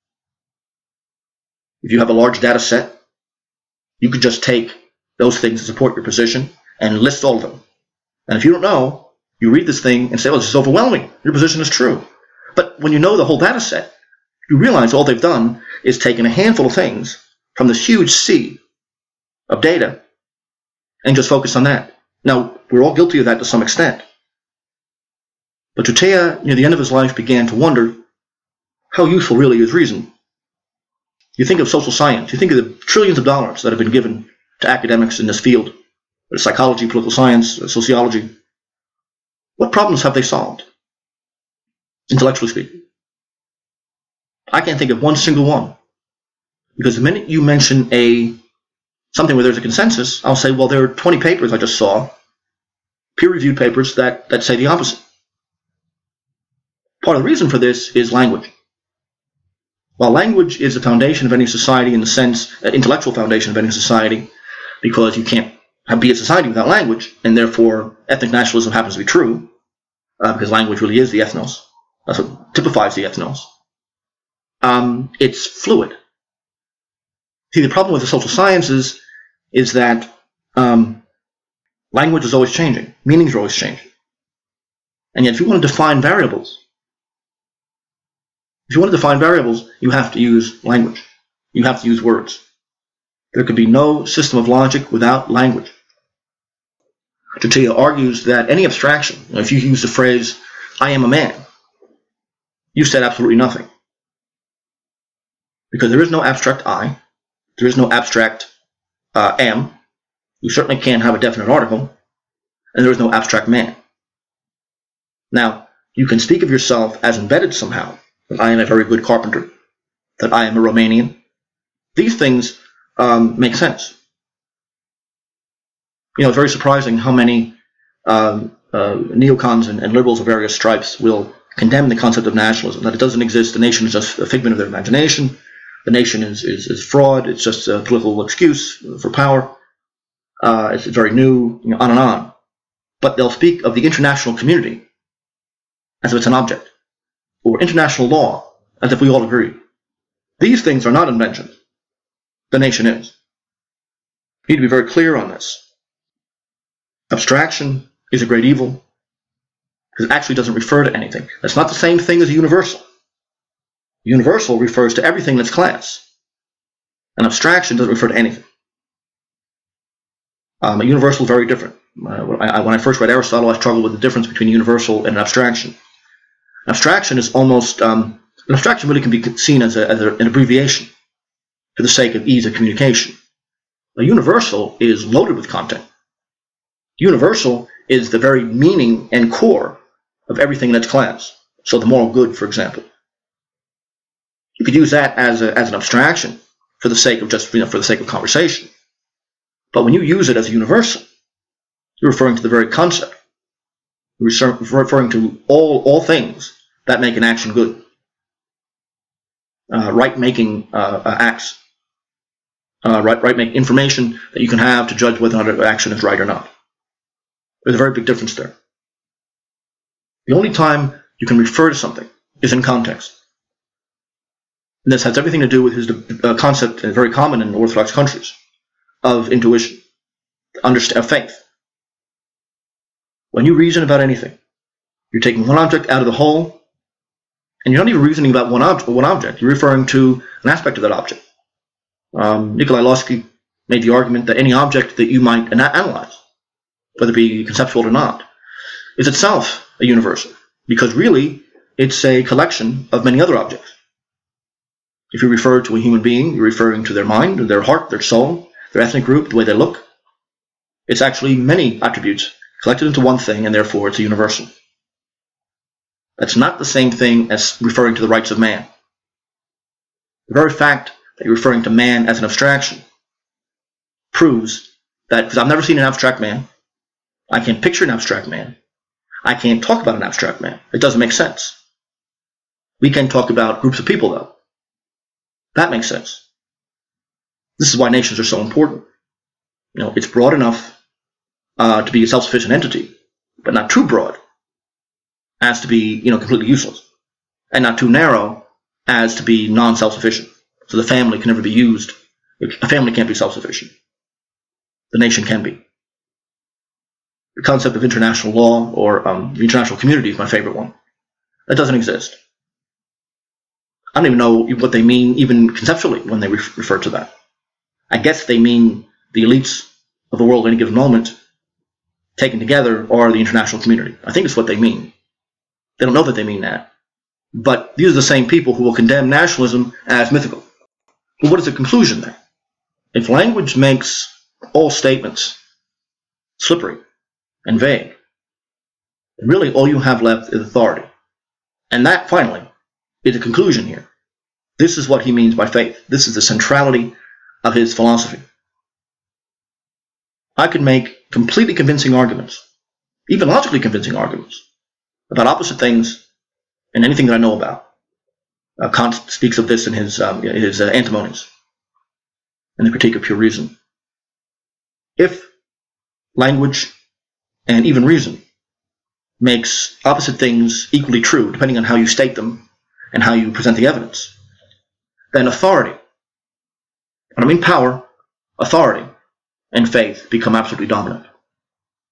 If you have a large data set, you could just take those things to support your position and list all of them. And if you don't know, you read this thing and say, well, this is overwhelming. Your position is true. But when you know the whole data set, you realize all they've done is taken a handful of things from this huge sea of data and just focus on that. Now, we're all guilty of that to some extent. But Tutia, near the end of his life, began to wonder how useful really is reason. You think of social science, you think of the trillions of dollars that have been given to academics in this field, psychology, political science, sociology. What problems have they solved, intellectually speaking? I can't think of one single one. Because the minute you mention a something where there's a consensus, I'll say, well, there are twenty papers I just saw, peer-reviewed papers that, that say the opposite. Part of the reason for this is language. While language is the foundation of any society in the sense, uh, intellectual foundation of any society, because you can't have, be a society without language, and therefore ethnic nationalism happens to be true, uh, because language really is the ethnos. That's what typifies the ethnos. Um, it's fluid. See, the problem with the social sciences is that um, Language is always changing. Meanings are always changing. And yet, if you want to define variables, if you want to define variables, you have to use language. You have to use words. There could be no system of logic without language. Totila argues that any abstraction, if you use the phrase, I am a man, you said absolutely nothing. Because there is no abstract I, there is no abstract uh, am, you certainly can't have a definite article, and there is no abstract man. Now, you can speak of yourself as embedded somehow, that I am a very good carpenter, that I am a Romanian. These things um, make sense. You know, it's very surprising how many um, uh, neocons and, and liberals of various stripes will condemn the concept of nationalism, that it doesn't exist, the nation is just a figment of their imagination, the nation is, is, is fraud, it's just a political excuse for power, uh, it's very new, you know, on and on. But they'll speak of the international community as if it's an object, or international law as if we all agree. These things are not inventions. The nation is. You need to be very clear on this. Abstraction is a great evil because it actually doesn't refer to anything. That's not the same thing as a universal. Universal refers to everything that's class. An abstraction doesn't refer to anything. Um, a universal is very different. Uh, when, I, when I first read Aristotle, I struggled with the difference between a universal and an abstraction. An abstraction is almost, um, an abstraction really can be seen as, a, as a, an abbreviation for the sake of ease of communication. A universal is loaded with content. Universal is the very meaning and core of everything that's class. So the moral good, for example. You could use that as, a, as an abstraction for the sake of just, you know, for the sake of conversation. But when you use it as a universal, you're referring to the very concept. You're referring to all, all things that make an action good. Uh, right-making uh, uh, acts. Uh, right, right-making information that you can have to judge whether or not an action is right or not. There's a very big difference there. The only time you can refer to something is in context. And this has everything to do with his uh, concept, uh, very common in Orthodox countries, of intuition, of faith. When you reason about anything, you're taking one object out of the whole, and you're not even reasoning about one, ob- one object. You're referring to an aspect of that object. Um, Nikolai Losky made the argument that any object that you might ana- analyze, whether it be conceptual or not, is itself a universal, because really it's a collection of many other objects. If you refer to a human being, you're referring to their mind, their heart, their soul, their ethnic group, the way they look. It's actually many attributes collected into one thing, and therefore it's a universal. That's not the same thing as referring to the rights of man. The very fact that you're referring to man as an abstraction proves that, because I've never seen an abstract man, I can't picture an abstract man, I can't talk about an abstract man. It doesn't make sense. We can talk about groups of people, though. That makes sense. This is why nations are so important. You know, it's broad enough uh, to be a self-sufficient entity, but not too broad as to be, you know, completely useless, and not too narrow as to be non-self-sufficient. So the family can never be used. A family can't be self-sufficient. The nation can be. The concept of international law or um, the international community is my favorite one. That doesn't exist. I don't even know what they mean, even conceptually, when they re- refer to that. I guess they mean the elites of the world at any given moment, taken together, are the international community. I think it's what they mean. They don't know that they mean that. But these are the same people who will condemn nationalism as mythical. But what is the conclusion there? If language makes all statements slippery and vague, really all you have left is authority. And that, finally, is a conclusion here. This is what he means by faith. This is the centrality of his philosophy. I could make completely convincing arguments, even logically convincing arguments, about opposite things in anything that I know about. Uh, Kant speaks of this in his, um, his uh, Antimonies, in the Critique of Pure Reason. If language and even reason makes opposite things equally true, depending on how you state them and how you present the evidence, then authority, when I mean power, authority and faith become absolutely dominant.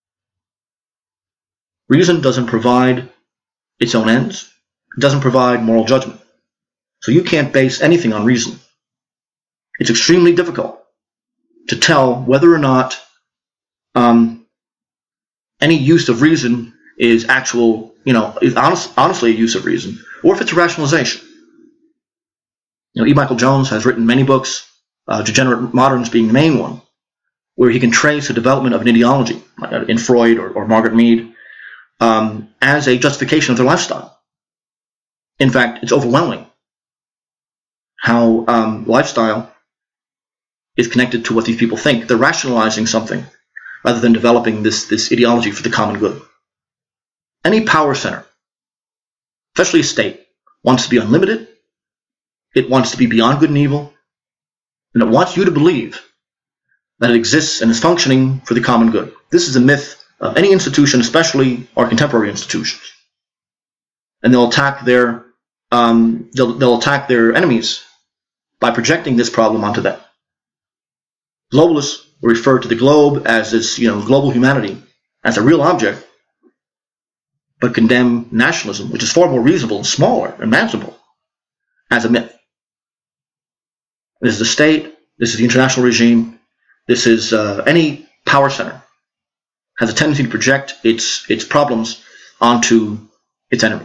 Reason doesn't provide its own ends. It doesn't provide moral judgment. So you can't base anything on reason. It's extremely difficult to tell whether or not um, any use of reason is actual, you know, is honest, honestly a use of reason, or if it's a rationalization. You know, E. Michael Jones has written many books, uh, Degenerate Moderns being the main one, where he can trace the development of an ideology, like in Freud or, or Margaret Mead, um, as a justification of their lifestyle. In fact, it's overwhelming how um, lifestyle is connected to what these people think. They're rationalizing something rather than developing this, this ideology for the common good. Any power center, especially a state, wants to be unlimited. It wants to be beyond good and evil. And it wants you to believe that it exists and is functioning for the common good. This is a myth of any institution, especially our contemporary institutions. And they'll attack their um, they'll, they'll attack their enemies by projecting this problem onto them. Globalists refer to the globe as this, you know, global humanity as a real object, but condemn nationalism, which is far more reasonable and smaller and manageable, as a myth. This is the state. This is the international regime. This is uh, any power center has a tendency to project its its problems onto its enemy.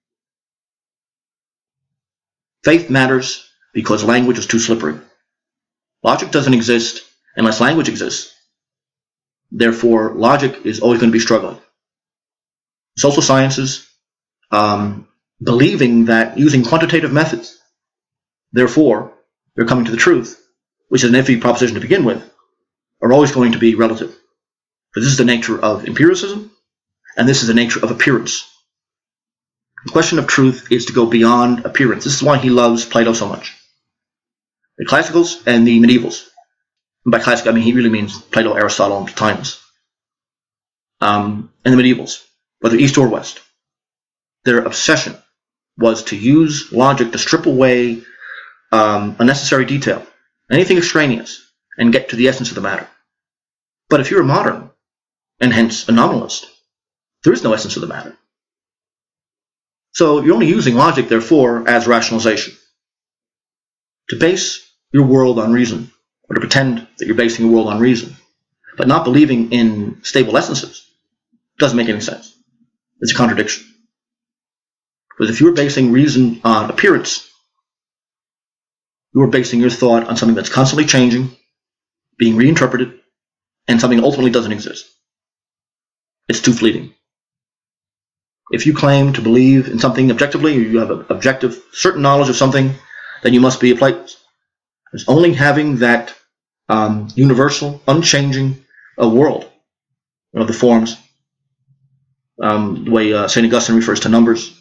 Faith matters because language is too slippery. Logic doesn't exist unless language exists. Therefore, logic is always going to be struggling. Social sciences, um, believing that using quantitative methods, therefore, they're coming to the truth, which is an iffy proposition to begin with, are always going to be relative. But this is the nature of empiricism, and this is the nature of appearance. The question of truth is to go beyond appearance. This is why he loves Plato so much. The classicals and the medievals. And by classic, I mean he really means Plato, Aristotle, and Plotinus. Um, and the medievals, whether east or west. Their obsession was to use logic to strip away um, unnecessary detail, anything extraneous, and get to the essence of the matter. But if you're a modern, and hence a nominalist, there is no essence of the matter. So you're only using logic, therefore, as rationalization. To base your world on reason, or to pretend that you're basing your world on reason, but not believing in stable essences, doesn't make any sense. It's a contradiction. Because if you're basing reason on appearance, you're basing your thought on something that's constantly changing, being reinterpreted, and something that ultimately doesn't exist. It's too fleeting. If you claim to believe in something objectively, or you have an objective, certain knowledge of something, then you must be a Platonist. It's only having that um, universal, unchanging uh, world, you know, the forms, um, the way uh, Saint Augustine refers to numbers.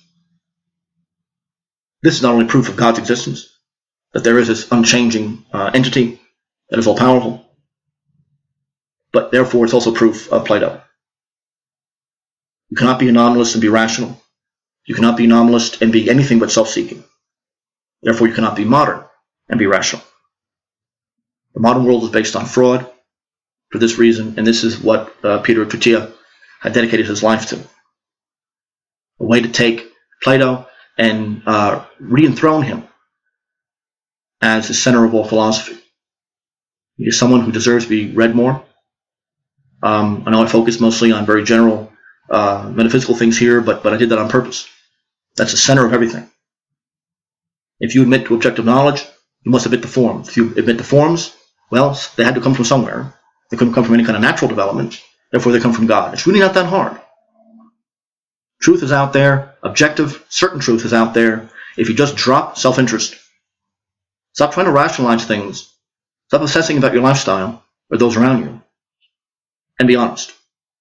This is not only proof of God's existence, that there is this unchanging uh, entity that is all-powerful, but therefore it's also proof of Plato. You cannot be a nominalist and be rational. You cannot be a nominalist and be anything but self-seeking. Therefore, you cannot be modern and be rational. The modern world is based on fraud for this reason, and this is what uh, Peter Turitia had dedicated his life to. A way to take Plato and uh, re-enthrone him as the center of all philosophy. He is someone who deserves to be read more. Um, I know I focus mostly on very general uh, metaphysical things here, but, but I did that on purpose. That's the center of everything. If you admit to objective knowledge, you must admit the forms. If you admit the forms, well, they had to come from somewhere. They couldn't come from any kind of natural development. Therefore, they come from God. It's really not that hard. Truth is out there. Objective, certain truth is out there. If you just drop self-interest, stop trying to rationalize things, stop obsessing about your lifestyle or those around you, and be honest.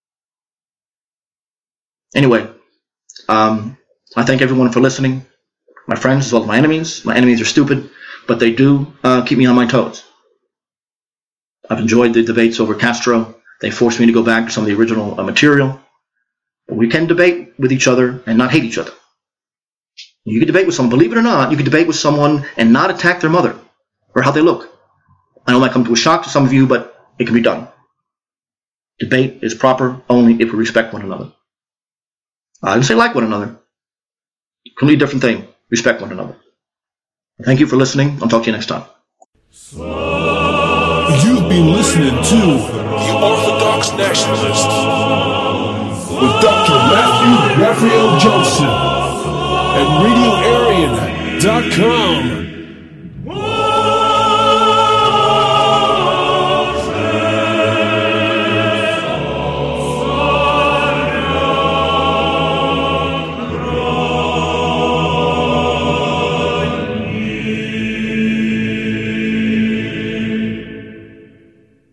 Anyway, um, I thank everyone for listening. My friends as well as my enemies. My enemies are stupid, but they do uh, keep me on my toes. I've enjoyed the debates over Castro. They forced me to go back to some of the original uh, material. But we can debate with each other and not hate each other. You can debate with someone, believe it or not, you can debate with someone and not attack their mother or how they look. I know it might come to a shock to some of you, but it can be done. Debate is proper only if we respect one another. I didn't say like one another. Completely different thing. Respect one another. Thank you for listening. I'll talk to you next time. You've been listening to The Orthodox Nationalist with Doctor Matthew Raphael Johnson at radio arian dot com.